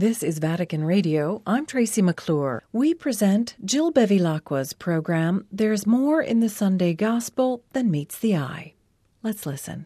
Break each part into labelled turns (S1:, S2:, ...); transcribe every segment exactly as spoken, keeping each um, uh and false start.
S1: This is Vatican Radio. I'm Tracy McClure. We present Jill Bevilacqua's program, There's More in the Sunday Gospel Than Meets the Eye. Let's listen.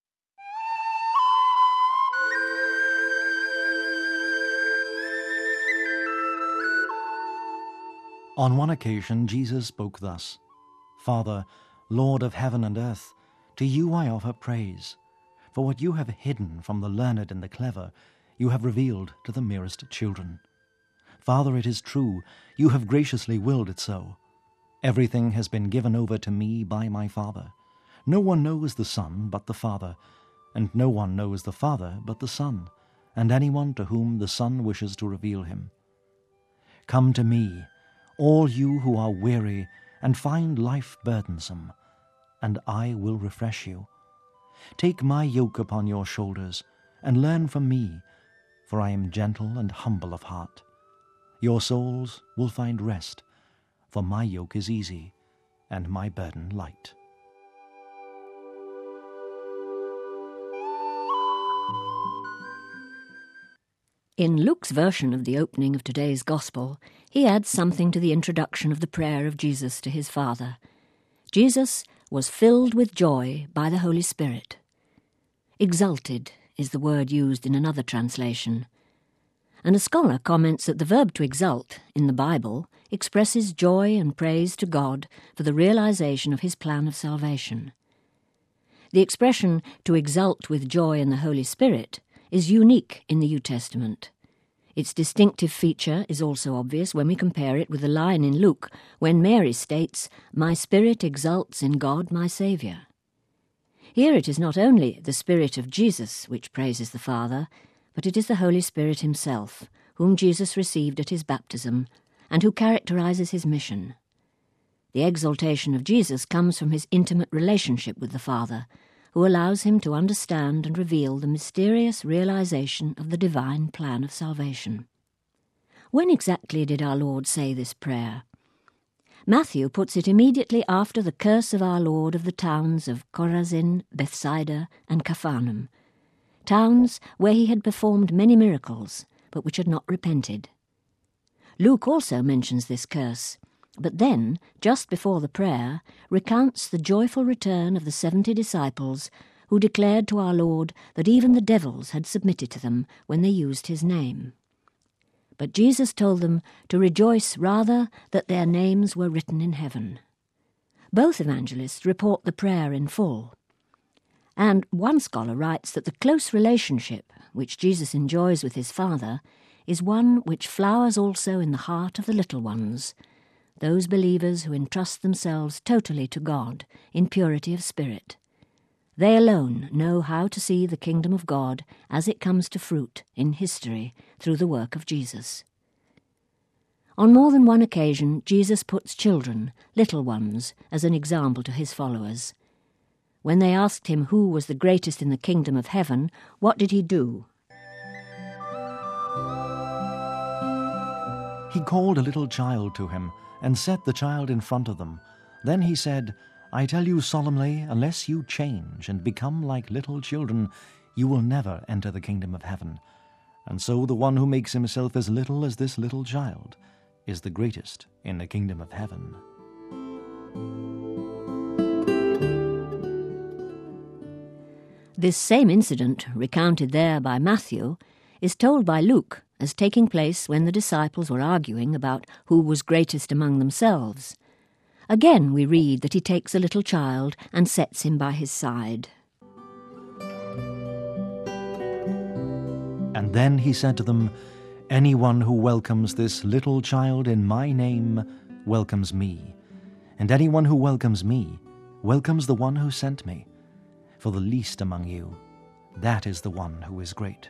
S2: On one occasion, Jesus spoke thus, Father, Lord of heaven and earth, to you I offer praise. For what you have hidden from the learned and the clever, you have revealed to the merest children. Father, it is true, you have graciously willed it so. Everything has been given over to me by my Father. No one knows the Son but the Father, and no one knows the Father but the Son, and anyone to whom the Son wishes to reveal him. Come to me, all you who are weary and find life burdensome, and I will refresh you. Take my yoke upon your shoulders, and learn from me, for I am gentle and humble of heart. Your souls will find rest, for my yoke is easy, and my burden light.
S3: In Luke's version of the opening of today's Gospel, he adds something to the introduction of the prayer of Jesus to his Father. Jesus was filled with joy by the Holy Spirit. Exalted is the word used in another translation. And a scholar comments that the verb to exult in the Bible expresses joy and praise to God for the realization of his plan of salvation. The expression to exult with joy in the Holy Spirit is unique in the New Testament. Its distinctive feature is also obvious when we compare it with the line in Luke when Mary states, "My spirit exults in God my Saviour." Here it is not only the Spirit of Jesus which praises the Father, but it is the Holy Spirit himself, whom Jesus received at his baptism, and who characterizes his mission. The exaltation of Jesus comes from his intimate relationship with the Father, who allows him to understand and reveal the mysterious realization of the divine plan of salvation. When exactly did our Lord say this prayer? Matthew puts it immediately after the curse of our Lord of the towns of Chorazin, Bethsaida, and Capharnaum, towns where he had performed many miracles, but which had not repented. Luke also mentions this curse, but then, just before the prayer, recounts the joyful return of the seventy disciples who declared to our Lord that even the devils had submitted to them when they used his name. But Jesus told them to rejoice rather that their names were written in heaven. Both evangelists report the prayer in full. And one scholar writes that the close relationship which Jesus enjoys with his Father is one which flowers also in the heart of the little ones, those believers who entrust themselves totally to God in purity of spirit. They alone know how to see the kingdom of God as it comes to fruit in history through the work of Jesus. On more than one occasion, Jesus puts children, little ones, as an example to his followers. When they asked him who was the greatest in the kingdom of heaven, what did he do?
S2: He called a little child to him, and set the child in front of them. Then he said, I tell you solemnly, unless you change and become like little children, you will never enter the kingdom of heaven. And so the one who makes himself as little as this little child is the greatest in the kingdom of heaven.
S3: This same incident, recounted there by Matthew, is told by Luke as taking place when the disciples were arguing about who was greatest among themselves. Again we read that he takes a little child and sets him by his side.
S2: And then he said to them, Anyone who welcomes this little child in my name welcomes me, and anyone who welcomes me welcomes the one who sent me. For the least among you, that is the one who is great.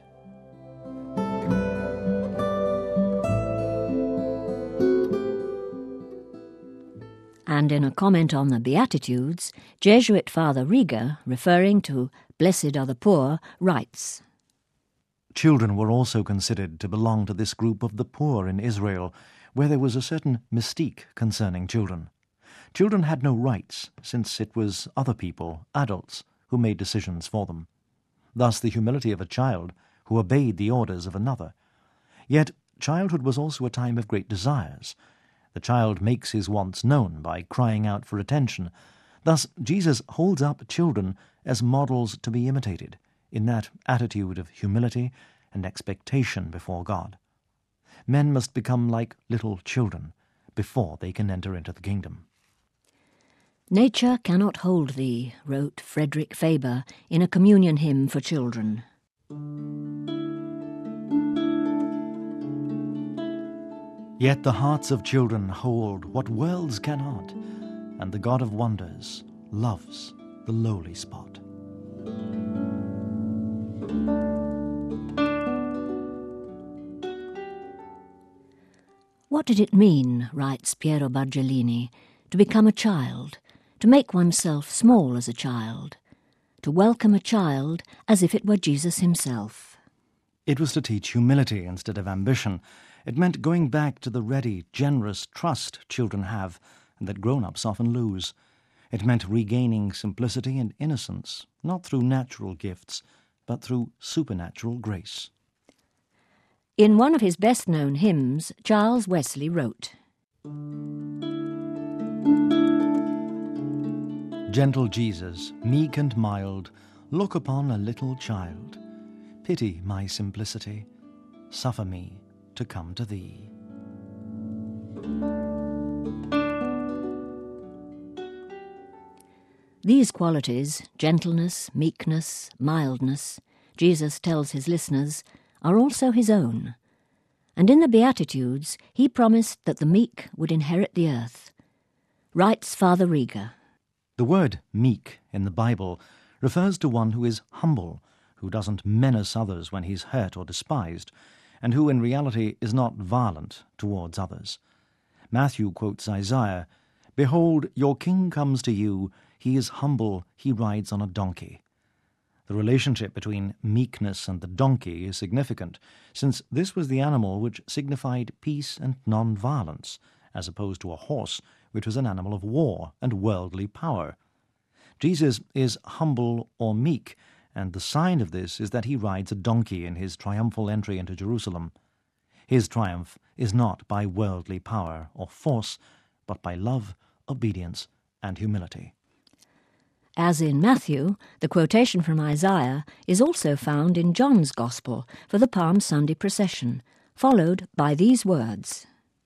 S3: And in a comment on the Beatitudes, Jesuit Father Riga, referring to "Blessed are the poor," writes,
S2: Children were also considered to belong to this group of the poor in Israel, where there was a certain mystique concerning children. Children had no rights, since it was other people, adults, who made decisions for them. Thus the humility of a child who obeyed the orders of another. Yet childhood was also a time of great desires. The child makes his wants known by crying out for attention. Thus, Jesus holds up children as models to be imitated, in that attitude of humility and expectation before God. Men must become like little children before they can enter into the kingdom.
S3: "Nature cannot hold thee," wrote Frederick Faber in a communion hymn for children.
S2: Yet the hearts of children hold what worlds cannot, and the God of wonders loves the lowly spot.
S3: What did it mean, writes Piero Bargellini, to become a child, to make oneself small as a child, to welcome a child as if it were Jesus himself?
S2: It was to teach humility instead of ambition. It meant going back to the ready, generous trust children have and that grown-ups often lose. It meant regaining simplicity and innocence, not through natural gifts, but through supernatural grace.
S3: In one of his best-known hymns, Charles Wesley wrote,
S2: "Gentle Jesus, meek and mild, look upon a little child. Pity my simplicity, suffer me to come to thee."
S3: These qualities, gentleness, meekness, mildness, Jesus tells his listeners, are also his own. And in the Beatitudes, he promised that the meek would inherit the earth. Writes Father Rieger,
S2: The word meek in the Bible refers to one who is humble, who doesn't menace others when he's hurt or despised, and who in reality is not violent towards others. Matthew quotes Isaiah, "Behold, your king comes to you, he is humble, he rides on a donkey." The relationship between meekness and the donkey is significant, since this was the animal which signified peace and non-violence, as opposed to a horse, which was an animal of war and worldly power. Jesus is humble or meek, and the sign of this is that he rides a donkey in his triumphal entry into Jerusalem. His triumph is not by worldly power or force, but by love, obedience, and humility.
S3: As in Matthew, the quotation from Isaiah is also found in John's Gospel for the Palm Sunday procession, followed by these words.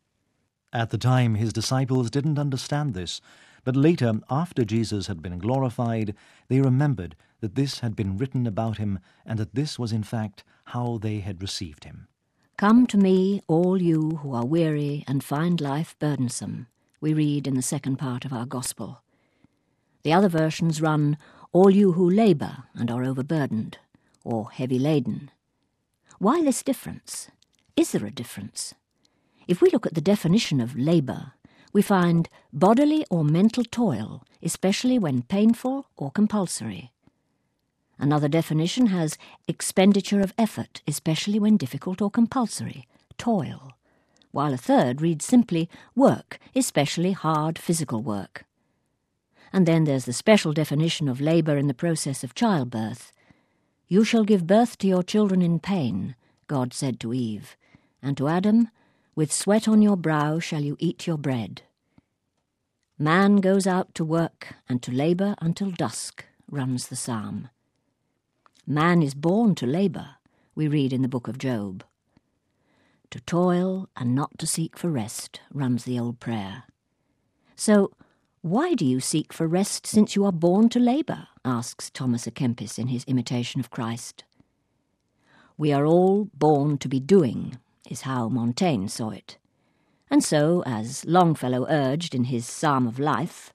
S2: At the time, his disciples didn't understand this, but later, after Jesus had been glorified, they remembered that this had been written about him and that this was in fact how they had received him.
S3: "Come to me, all you who are weary and find life burdensome," we read in the second part of our Gospel. The other versions run, "all you who labour and are overburdened," or heavy laden. Why this difference? Is there a difference? If we look at the definition of labour, we find bodily or mental toil, especially when painful or compulsory. Another definition has expenditure of effort, especially when difficult or compulsory, toil, while a third reads simply work, especially hard physical work. And then there's the special definition of labour in the process of childbirth. "You shall give birth to your children in pain," God said to Eve, and to Adam, "with sweat on your brow shall you eat your bread." Man goes out to work and to labour until dusk, runs the psalm. Man is born to labour, we read in the book of Job. To toil and not to seek for rest, runs the old prayer. So, why do you seek for rest since you are born to labour? Asks Thomas à Kempis in his Imitation of Christ. We are all born to be doing, is how Montaigne saw it. And so, as Longfellow urged in his Psalm of Life,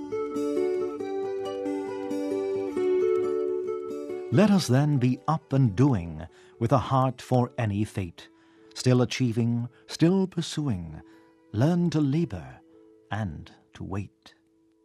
S2: Let us then be up and doing, with a heart for any fate, still achieving, still pursuing, learn to labour and to wait.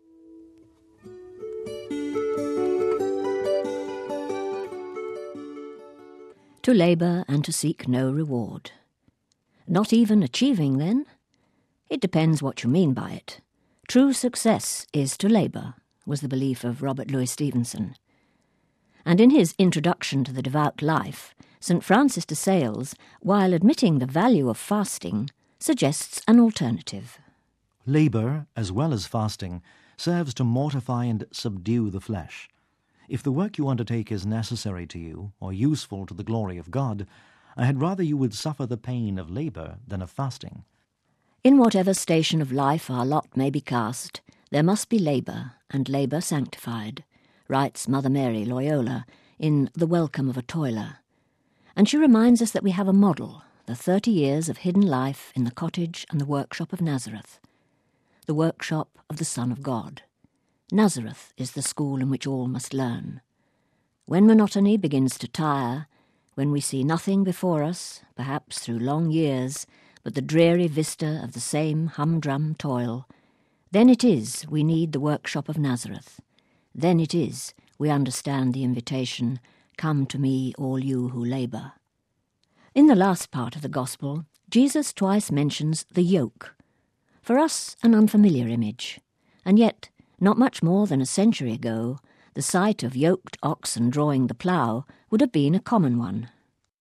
S3: To labour and to seek no reward. Not even achieving, then? It depends what you mean by it. True success is to labour, was the belief of Robert Louis Stevenson. And in his Introduction to the Devout Life, Saint Francis de Sales, while admitting the value of fasting, suggests an alternative.
S2: Labour, as well as fasting, serves to mortify and subdue the flesh. If the work you undertake is necessary to you, or useful to the glory of God, I had rather you would suffer the pain of labour than of fasting.
S3: In whatever station of life our lot may be cast, there must be labour, and labour sanctified, writes Mother Mary Loyola in The Welcome of a Toiler. And she reminds us that we have a model, the thirty years of hidden life in the cottage and the workshop of Nazareth, the workshop of the Son of God. Nazareth is the school in which all must learn. When monotony begins to tire, when we see nothing before us, perhaps through long years, but the dreary vista of the same humdrum toil, then it is we need the workshop of Nazareth. Then it is we understand the invitation, "Come to me, all you who labour." In the last part of the Gospel, Jesus twice mentions the yoke. For us, an unfamiliar image, and yet, not much more than a century ago, the sight of yoked oxen drawing the plough would have been a common one.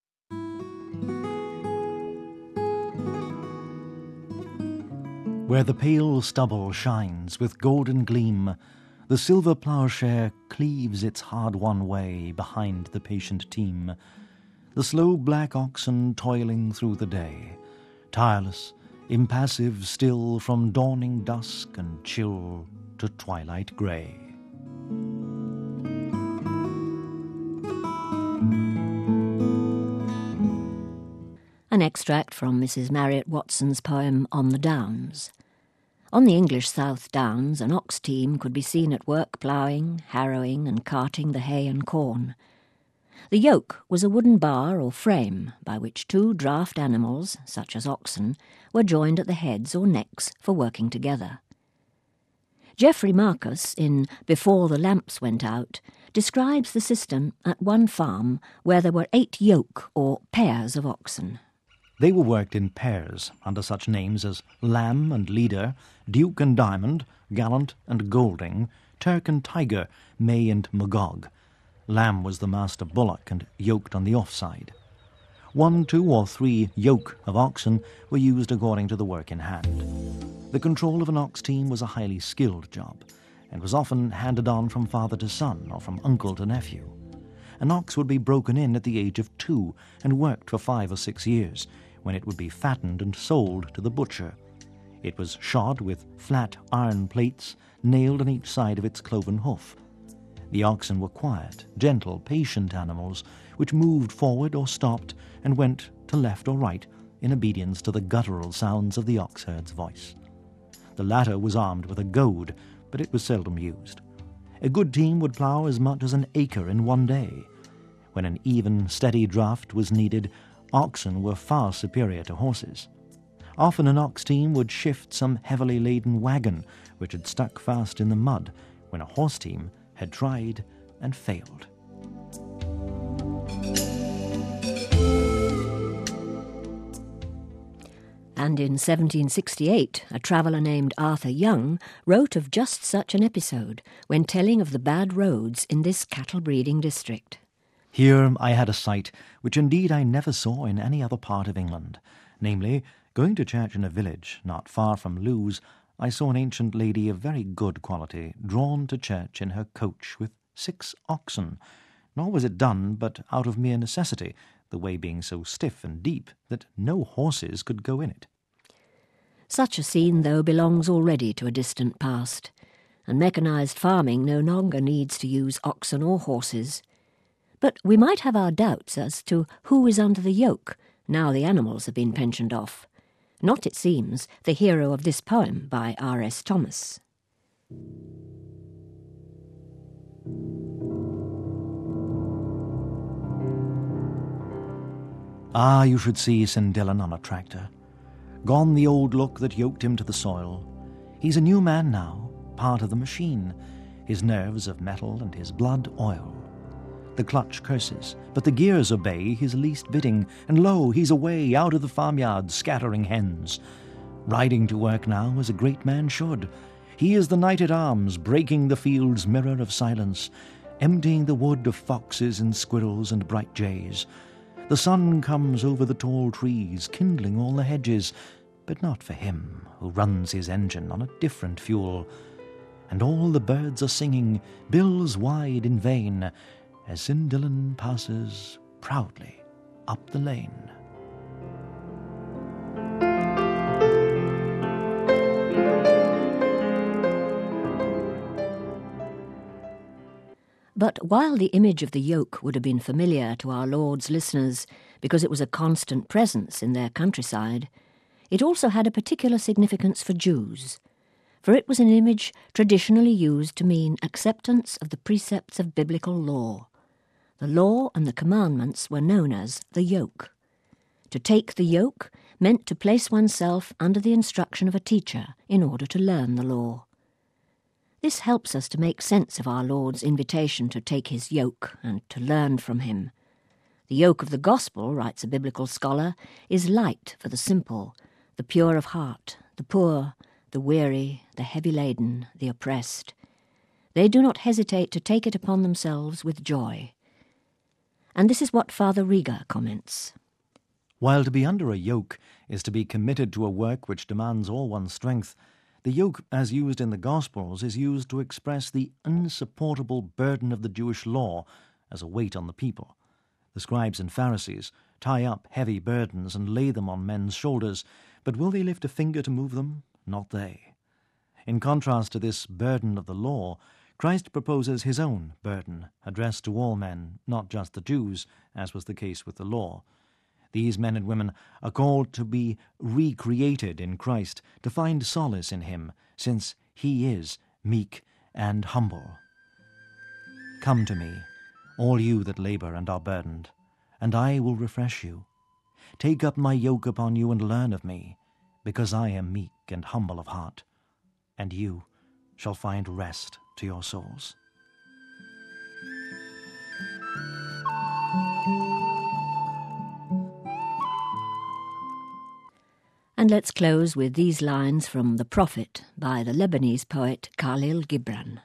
S2: Where the pale stubble shines with golden gleam, the silver ploughshare cleaves its hard-won way behind the patient team, the slow black oxen toiling through the day, tireless, impassive still from dawning dusk and chill to twilight grey.
S3: An extract from Missus Marriott Watson's poem On the Downs. On the English South Downs, an ox team could be seen at work ploughing, harrowing and carting the hay and corn. The yoke was a wooden bar or frame by which two draught animals, such as oxen, were joined at the heads or necks for working together. Geoffrey Marcus, in Before the Lamps Went Out, describes the system at one farm where there were eight yoke or pairs of oxen.
S2: They were worked in pairs under such names as Lamb and Leader, Duke and Diamond, Gallant and Golding, Turk and Tiger, May and Magog. Lamb was the master bullock and yoked on the offside. One, two or three yoke of oxen were used according to the work in hand. The control of an ox team was a highly skilled job, and was often handed on from father to son or from uncle to nephew. An ox would be broken in at the age of two and worked for five or six years, when it would be fattened and sold to the butcher. It was shod with flat iron plates nailed on each side of its cloven hoof. The oxen were quiet, gentle, patient animals which moved forward or stopped and went to left or right in obedience to the guttural sounds of the oxherd's voice. The latter was armed with a goad, but it was seldom used. A good team would plough as much as an acre in one day. When an even, steady draught was needed, oxen were far superior to horses. Often an ox team would shift some heavily laden wagon which had stuck fast in the mud when a horse team had tried and failed.
S3: And in seventeen sixty-eight, a traveller named Arthur Young wrote of just such an episode when telling of the bad roads in this cattle-breeding district.
S2: Here I had a sight which indeed I never saw in any other part of England. Namely, going to church in a village not far from Lewes, I saw an ancient lady of very good quality drawn to church in her coach with six oxen. Nor was it done but out of mere necessity, the way being so stiff and deep that no horses could go in it.
S3: Such a scene, though, belongs already to a distant past, and mechanised farming no longer needs to use oxen or horses. But we might have our doubts as to who is under the yoke, now the animals have been pensioned off. Not, it seems, the hero of this poem by R S Thomas.
S2: Ah, you should see St Dillon on a tractor. Gone the old look that yoked him to the soil. He's a new man now, part of the machine, his nerves of metal and his blood oil. The clutch curses, but the gears obey his least bidding, and lo, he's away out of the farmyard scattering hens. Riding to work now as a great man should. He is the knight-at-arms breaking the field's mirror of silence, emptying the wood of foxes and squirrels and bright jays. The sun comes over the tall trees, kindling all the hedges, but not for him who runs his engine on a different fuel. And all the birds are singing, bills wide in vain, as Cyndyllan passes proudly up the lane.
S3: But while the image of the yoke would have been familiar to our Lord's listeners because it was a constant presence in their countryside, it also had a particular significance for Jews, for it was an image traditionally used to mean acceptance of the precepts of biblical law. The law and the commandments were known as the yoke. To take the yoke meant to place oneself under the instruction of a teacher in order to learn the law. This helps us to make sense of our Lord's invitation to take his yoke and to learn from him. The yoke of the gospel, writes a biblical scholar, is light for the simple, the pure of heart, the poor, the weary, the heavy-laden, the oppressed. They do not hesitate to take it upon themselves with joy. And this is what Father Riga comments.
S2: While to be under a yoke is to be committed to a work which demands all one's strength, the yoke, as used in the Gospels, is used to express the unsupportable burden of the Jewish law as a weight on the people. The scribes and Pharisees tie up heavy burdens and lay them on men's shoulders, but will they lift a finger to move them? Not they. In contrast to this burden of the law, Christ proposes his own burden, addressed to all men, not just the Jews, as was the case with the law. These men and women are called to be recreated in Christ, to find solace in him, since he is meek and humble. Come to me, all you that labor and are burdened, and I will refresh you. Take up my yoke upon you and learn of me, because I am meek and humble of heart, and you shall find rest to your souls.
S3: And let's close with these lines from The Prophet by the Lebanese poet Khalil Gibran.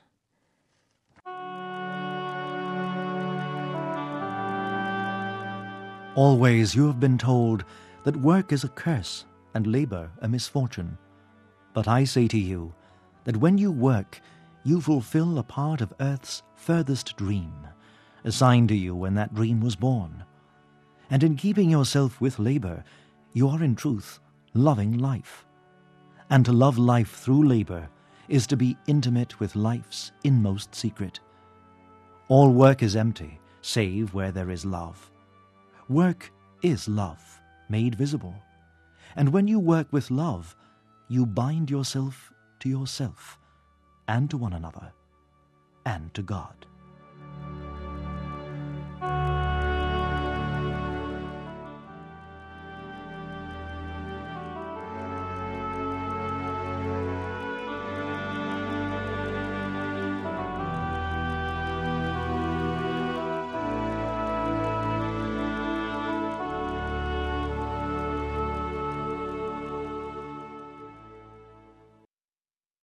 S2: Always you have been told that work is a curse and labor a misfortune. But I say to you that when you work, you fulfill a part of earth's furthest dream, assigned to you when that dream was born. And in keeping yourself with labor, you are in truth loving life. And to love life through labor is to be intimate with life's inmost secret. All work is empty, save where there is love. Work is love, made visible. And when you work with love, you bind yourself to yourself, and to one another, and to God.